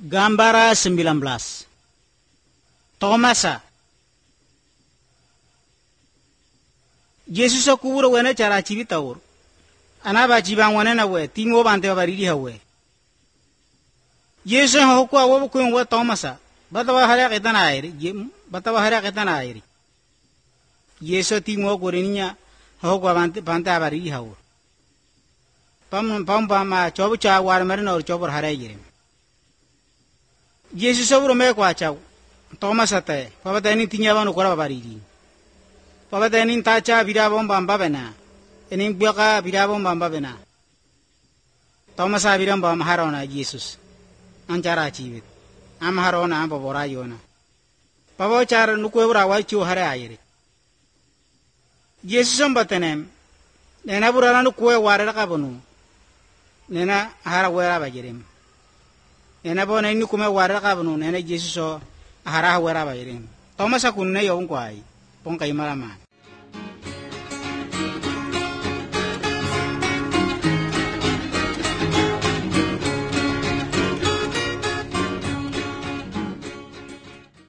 Gambara 19. Tomasa. Yesus kuburo wena cara cibi taur. Anaba cibang wana na we tingo bante baridi hawe. Yesus hokku awo ko wa Tomasa. Batawa hara ketana airi. Yesus tingo goreninya hokku bante baridi hawe. Pam ma chobu cha war mare no chobor hara yire. Yesus sobro me kwa chau. Tomasa te. Papa tani tinya banu kora baridi. Papa tani tacha birabon bamba bena. Ening buaka birabon bamba bena. Tomasa biram bam harona Yesus. Ancara cibit. Am harona am bora yona. Papa char nuku bra wa chu hare ayire. Yesus ambatenem. Nena burana nuku ware ka bonu. Nena hara wera bajirim. Nena bona inu kume ware ka bonu nena Yesus hara wera bajirim. Tomasa kunne yong kwai. Pong kay malaman.